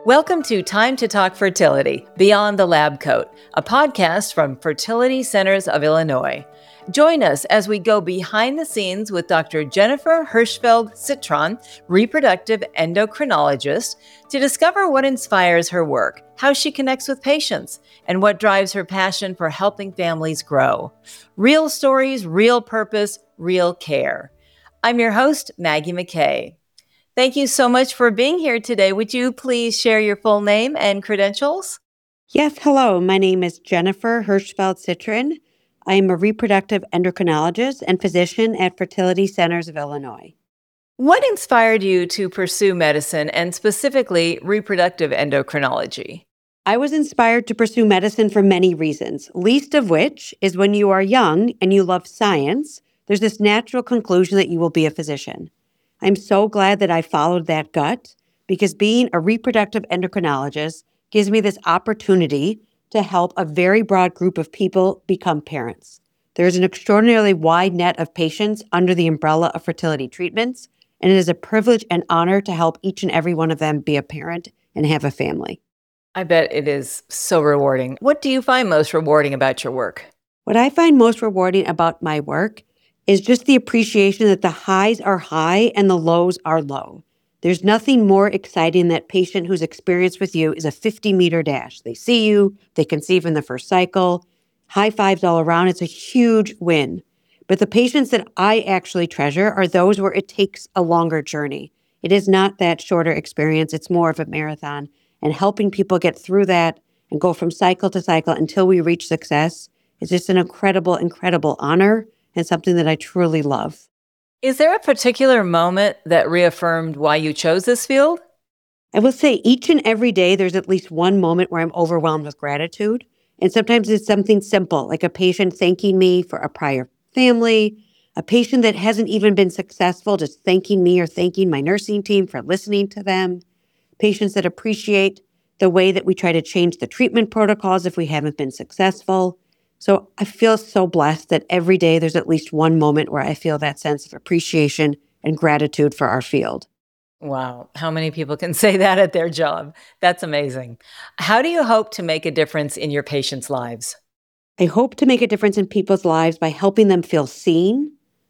Welcome to Time to Talk Fertility, Beyond the Lab Coat, a podcast from Fertility Centers of Illinois. Join us as we go behind the scenes with Dr. Jennifer Hirschfeld-Citron, reproductive endocrinologist, to discover what inspires her work, how she connects with patients, and what drives her passion for helping families grow. Real stories, real purpose, real care. I'm your host, Maggie McKay. Thank you so much for being here today. Would you please share your full name and credentials? Yes, hello. My name is Jennifer Hirschfeld-Citron. I am a reproductive endocrinologist and physician at Fertility Centers of Illinois. What inspired you to pursue medicine and specifically reproductive endocrinology? I was inspired to pursue medicine for many reasons, least of which is when you are young and you love science, there's this natural conclusion that you will be a physician. I'm so glad that I followed that gut because being a reproductive endocrinologist gives me this opportunity to help a very broad group of people become parents. There's an extraordinarily wide net of patients under the umbrella of fertility treatments, and it is a privilege and honor to help each and every one of them be a parent and have a family. I bet it is so rewarding. What do you find most rewarding about your work? What I find most rewarding about my work is just the appreciation that the highs are high and the lows are low. There's nothing more exciting than that patient whose experience with you is a 50-meter dash. They see you, they conceive in the first cycle, high fives all around. It's a huge win. But the patients that I actually treasure are those where it takes a longer journey. It is not that shorter experience. It's more of a marathon. And helping people get through that and go from cycle to cycle until we reach success is just an incredible, incredible honor and something that I truly love. Is there a particular moment that reaffirmed why you chose this field? I will say each and every day, there's at least one moment where I'm overwhelmed with gratitude. And sometimes it's something simple, like a patient thanking me for a prior family, a patient that hasn't even been successful, just thanking me or thanking my nursing team for listening to them, patients that appreciate the way that we try to change the treatment protocols if we haven't been successful. So I feel so blessed that every day there's at least one moment where I feel that sense of appreciation and gratitude for our field. Wow. How many people can say that at their job? That's amazing. How do you hope to make a difference in your patients' lives? I hope to make a difference in people's lives by helping them feel seen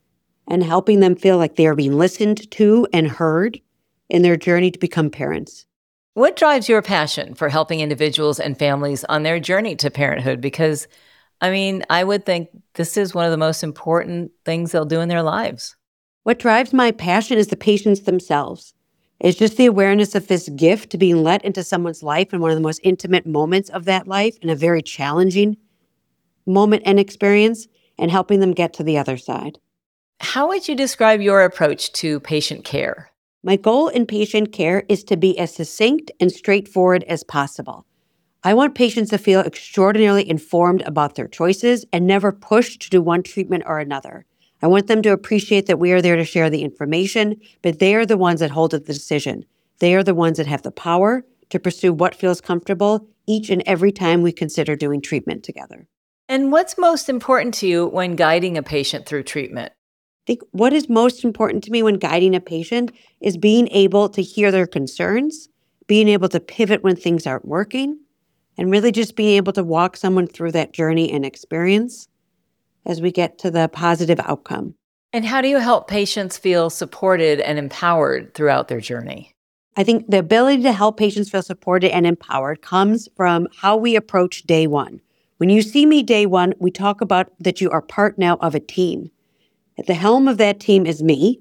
and helping them feel like they are being listened to and heard in their journey to become parents. What drives your passion for helping individuals and families on their journey to parenthood? Because I would think this is one of the most important things they'll do in their lives. What drives my passion is the patients themselves. It's just the awareness of this gift to being let into someone's life in one of the most intimate moments of that life and a very challenging moment and experience and helping them get to the other side. How would you describe your approach to patient care? My goal in patient care is to be as succinct and straightforward as possible. I want patients to feel extraordinarily informed about their choices and never pushed to do one treatment or another. I want them to appreciate that we are there to share the information, but they are the ones that hold the decision. They are the ones that have the power to pursue what feels comfortable each and every time we consider doing treatment together. And what's most important to you when guiding a patient through treatment? I think what is most important to me when guiding a patient is being able to hear their concerns, being able to pivot when things aren't working, and really just being able to walk someone through that journey and experience as we get to the positive outcome. And how do you help patients feel supported and empowered throughout their journey? I think the ability to help patients feel supported and empowered comes from how we approach day one. When you see me day one, we talk about that you are part now of a team. At the helm of that team is me,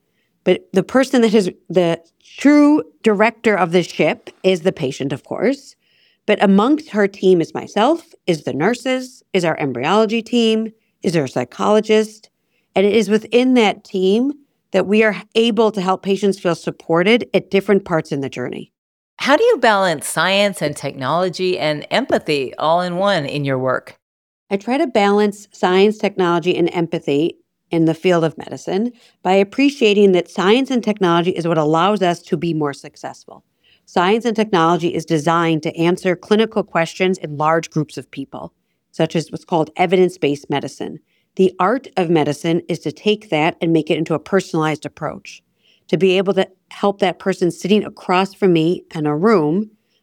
but the person that is the true director of the ship is the patient, of course. But amongst her team is myself, is the nurses, is our embryology team, is our psychologist. And it is within that team that we are able to help patients feel supported at different parts in the journey. How do you balance science and technology and empathy all in one in your work? I try to balance science, technology, and empathy in the field of medicine by appreciating that science and technology is what allows us to be more successful. Science and technology is designed to answer clinical questions in large groups of people, such as what's called evidence-based medicine. The art of medicine is to take that and make it into a personalized approach, to be able to help that person sitting across from me in a room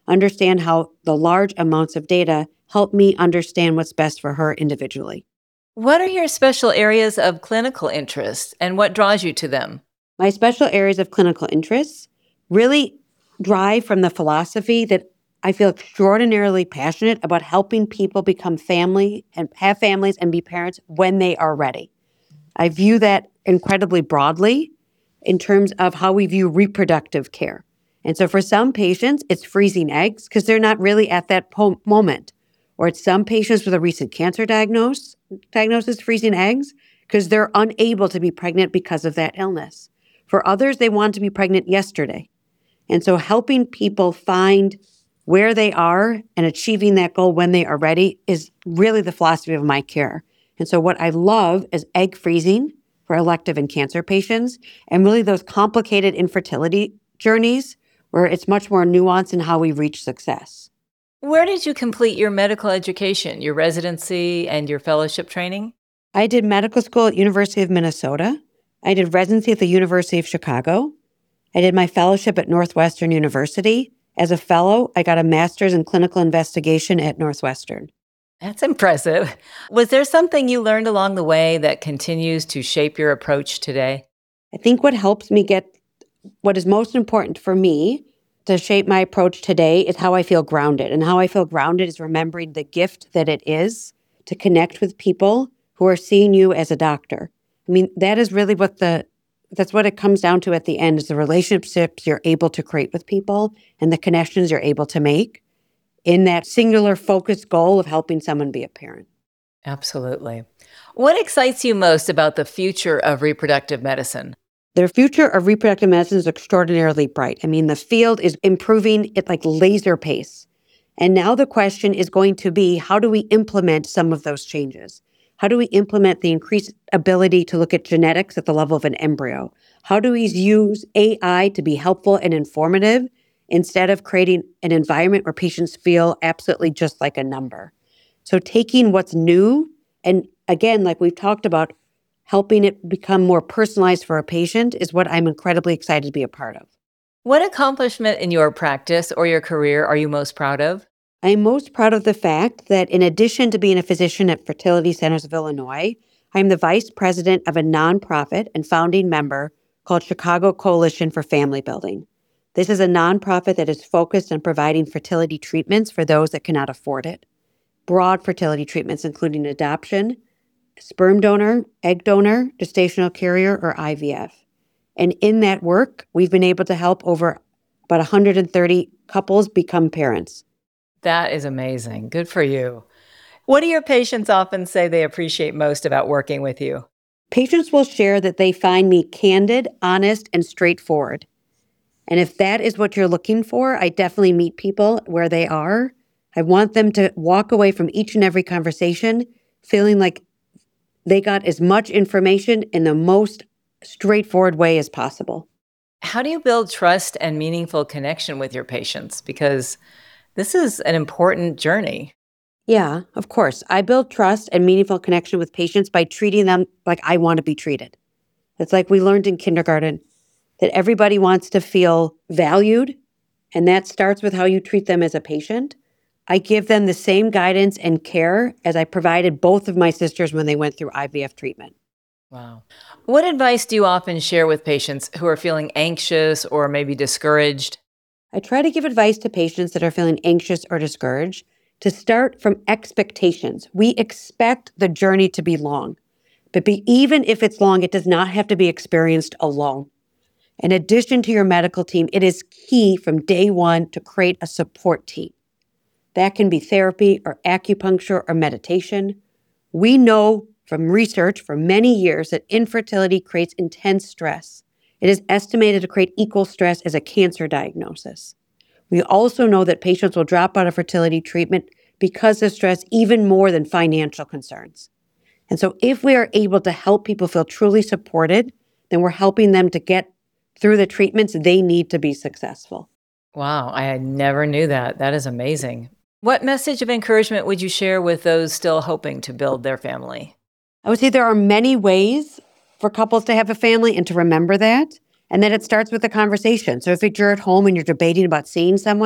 understand how the large amounts of data help me understand what's best for her individually. What are your special areas of clinical interest and what draws you to them? My special areas of clinical interest really drive from the philosophy that I feel extraordinarily passionate about helping people become family and have families and be parents when they are ready. I view that incredibly broadly in terms of how we view reproductive care. And so for some patients, it's freezing eggs because they're not really at that moment. Or it's some patients with a recent cancer diagnosis, freezing eggs, because they're unable to be pregnant because of that illness. For others, they want to be pregnant yesterday. And so helping people find where they are and achieving that goal when they are ready is really the philosophy of my care. And so what I love is egg freezing for elective and cancer patients, and really those complicated infertility journeys where it's much more nuanced in how we reach success. Where did you complete your medical education, your residency, and your fellowship training? I did medical school at University of Minnesota. I did residency at the University of Chicago. I did my fellowship at Northwestern University. As a fellow, I got a master's in clinical investigation at Northwestern. That's impressive. Was there something you learned along the way that continues to shape your approach today? I think what helps me get what is most important for me to shape my approach today is how I feel grounded. And how I feel grounded is remembering the gift that it is to connect with people who are seeing you as a doctor. I mean, that is really that's what it comes down to at the end, is the relationships you're able to create with people and the connections you're able to make in that singular focused goal of helping someone be a parent. Absolutely. What excites you most about the future of reproductive medicine? The future of reproductive medicine is extraordinarily bright. I mean, the field is improving at like laser pace. And now the question is going to be, how do we implement some of those changes? How do we implement the increased ability to look at genetics at the level of an embryo? How do we use AI to be helpful and informative instead of creating an environment where patients feel absolutely just like a number? So taking what's new, and again, like we've talked about, helping it become more personalized for a patient is what I'm incredibly excited to be a part of. What accomplishment in your practice or your career are you most proud of? I'm most proud of the fact that in addition to being a physician at Fertility Centers of Illinois, I'm the vice president of a nonprofit and founding member called Chicago Coalition for Family Building. This is a nonprofit that is focused on providing fertility treatments for those that cannot afford it. Broad fertility treatments, including adoption, sperm donor, egg donor, gestational carrier, or IVF. And in that work, we've been able to help over about 130 couples become parents. That is amazing. Good for you. What do your patients often say they appreciate most about working with you? Patients will share that they find me candid, honest, and straightforward. And if that is what you're looking for, I definitely meet people where they are. I want them to walk away from each and every conversation feeling like they got as much information in the most straightforward way as possible. How do you build trust and meaningful connection with your patients? Because this is an important journey. Yeah, of course. I build trust and meaningful connection with patients by treating them like I want to be treated. It's like we learned in kindergarten that everybody wants to feel valued, and that starts with how you treat them as a patient. I give them the same guidance and care as I provided both of my sisters when they went through IVF treatment. Wow. What advice do you often share with patients who are feeling anxious or maybe discouraged? I try to give advice to patients that are feeling anxious or discouraged to start from expectations. We expect the journey to be long, but even if it's long, it does not have to be experienced alone. In addition to your medical team, it is key from day one to create a support team. That can be therapy or acupuncture or meditation. We know from research for many years that infertility creates intense stress. It is estimated to create equal stress as a cancer diagnosis. We also know that patients will drop out of fertility treatment because of stress even more than financial concerns. And so if we are able to help people feel truly supported, then we're helping them to get through the treatments they need to be successful. Wow, I never knew that. That is amazing. What message of encouragement would you share with those still hoping to build their family? I would say there are many ways for couples to have a family and to remember that. And then it starts with a conversation. So if you're at home and you're debating about seeing someone,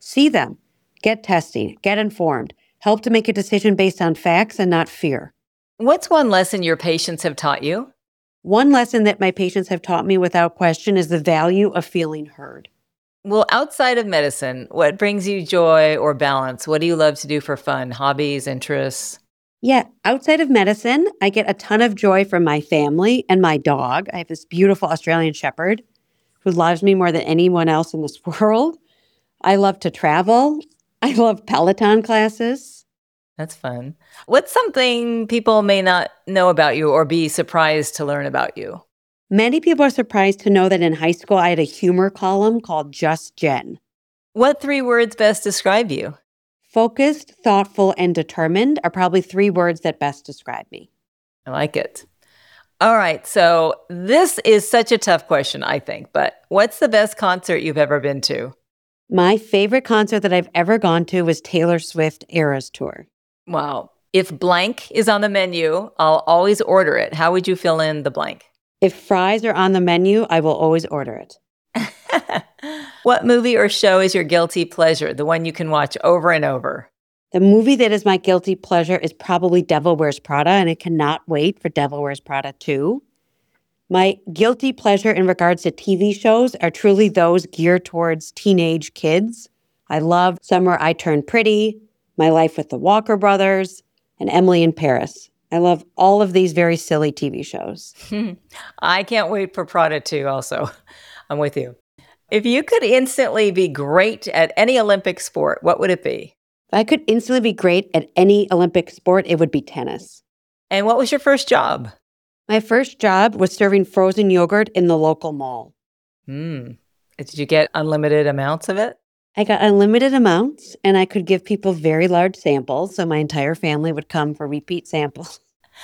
See them, get testing, get informed, help to make a decision based on facts and not fear. What's one lesson your patients have taught you? One lesson that my patients have taught me without question is the value of feeling heard. Well, outside of medicine, what brings you joy or balance? What do you love to do for fun? Hobbies, interests? Yeah, outside of medicine, I get a ton of joy from my family and my dog. I have this beautiful Australian Shepherd who loves me more than anyone else in this world. I love to travel. I love Peloton classes. That's fun. What's something people may not know about you or be surprised to learn about you? Many people are surprised to know that in high school, I had a humor column called Just Jen. What 3 words best describe you? Focused, thoughtful, and determined are probably 3 words that best describe me. I like it. All right. So this is such a tough question, I think, but what's the best concert you've ever been to? My favorite concert that I've ever gone to was Taylor Swift Eras Tour. Wow. If blank is on the menu, I'll always order it. How would you fill in the blank? If fries are on the menu, I will always order it. What movie or show is your guilty pleasure, the one you can watch over and over? The movie that is my guilty pleasure is probably Devil Wears Prada, and I cannot wait for Devil Wears Prada 2. My guilty pleasure in regards to TV shows are truly those geared towards teenage kids. I love Summer I Turned Pretty, My Life with the Walker Brothers, and Emily in Paris. I love all of these very silly TV shows. I can't wait for Prada 2 also. I'm with you. If you could instantly be great at any Olympic sport, what would it be? If I could instantly be great at any Olympic sport, it would be tennis. And what was your first job? My first job was serving frozen yogurt in the local mall. Did you get unlimited amounts of it? I got unlimited amounts, and I could give people very large samples, so my entire family would come for repeat samples.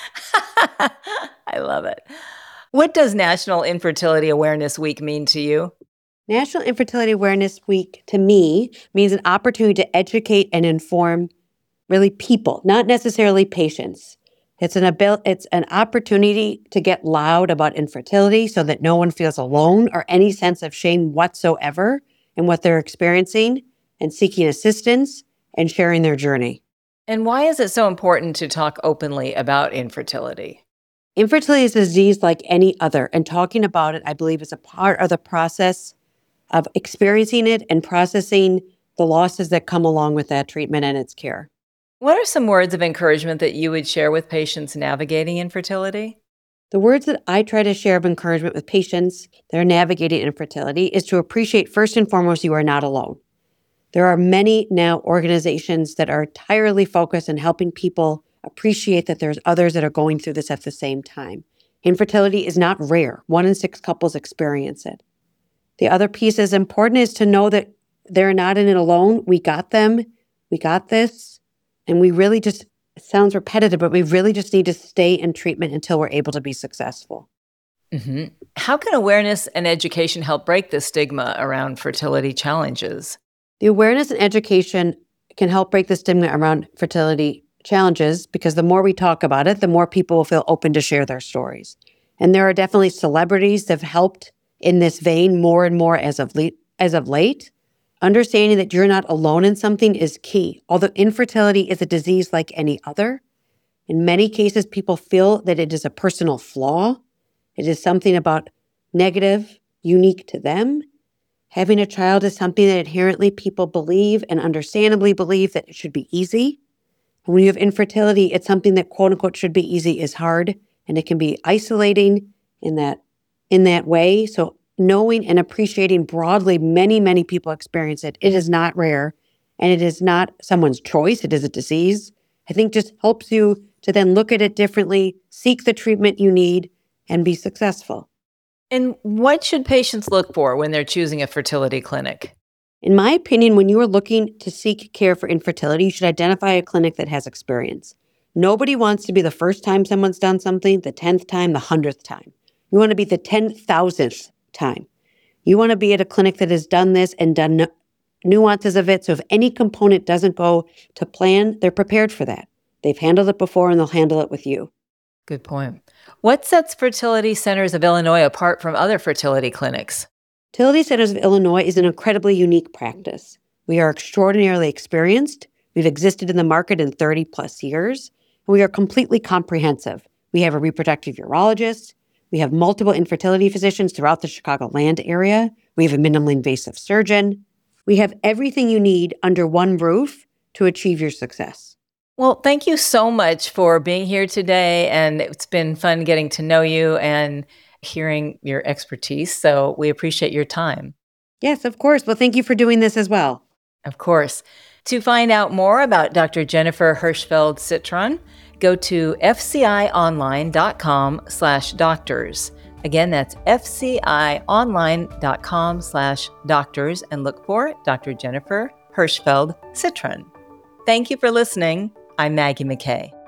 I love it. What does National Infertility Awareness Week mean to you? National Infertility Awareness Week, to me, means an opportunity to educate and inform really people, not necessarily patients. It's an opportunity to get loud about infertility so that no one feels alone or any sense of shame whatsoever in what they're experiencing and seeking assistance and sharing their journey. And why is it so important to talk openly about infertility? Infertility is a disease like any other, and talking about it, I believe, is a part of the process of experiencing it and processing the losses that come along with that treatment and its care. What are some words of encouragement that you would share with patients navigating infertility? The words that I try to share of encouragement with patients that are navigating infertility is to appreciate, first and foremost, you are not alone. There are many now organizations that are entirely focused on helping people appreciate that there's others that are going through this at the same time. Infertility is not rare. 1 in 6 couples experience it. The other piece is important is to know that they're not in it alone. We got them. We got this. And we really just, it sounds repetitive, but we really just need to stay in treatment until we're able to be successful. Mm-hmm. How can awareness and education help break the stigma around fertility challenges? The awareness and education can help break the stigma around fertility challenges because the more we talk about it, the more people will feel open to share their stories. And there are definitely celebrities that have helped in this vein more and more as of late. Understanding that you're not alone in something is key. Although infertility is a disease like any other, in many cases, people feel that it is a personal flaw. It is something about negative, unique to them. Having a child is something that inherently people believe and understandably believe that it should be easy. And when you have infertility, it's something that quote unquote should be easy is hard, and it can be isolating in that way. So knowing and appreciating broadly, many people experience it. It is not rare, and it is not someone's choice. It is a disease. I think just helps you to then look at it differently, seek the treatment you need, and be successful. And what should patients look for when they're choosing a fertility clinic? In my opinion, when you are looking to seek care for infertility, you should identify a clinic that has experience. Nobody wants to be the first time someone's done something, the 10th time, the 100th time. You want to be the 10,000th time. You want to be at a clinic that has done this and done nuances of it. So if any component doesn't go to plan, they're prepared for that. They've handled it before and they'll handle it with you. Good point. What sets Fertility Centers of Illinois apart from other fertility clinics? Fertility Centers of Illinois is an incredibly unique practice. We are extraordinarily experienced. We've existed in the market in 30 plus years. And we are completely comprehensive. We have a reproductive urologist. We have multiple infertility physicians throughout the Chicagoland area. We have a minimally invasive surgeon. We have everything you need under one roof to achieve your success. Well, thank you so much for being here today. And it's been fun getting to know you and hearing your expertise. So we appreciate your time. Yes, of course. Well, thank you for doing this as well. Of course. To find out more about Dr. Jennifer Hirschfeld Citron, go to fcionline.com/doctors. Again, that's fcionline.com/doctors and look for Dr. Jennifer Hirschfeld Citron. Thank you for listening. I'm Maggie McKay.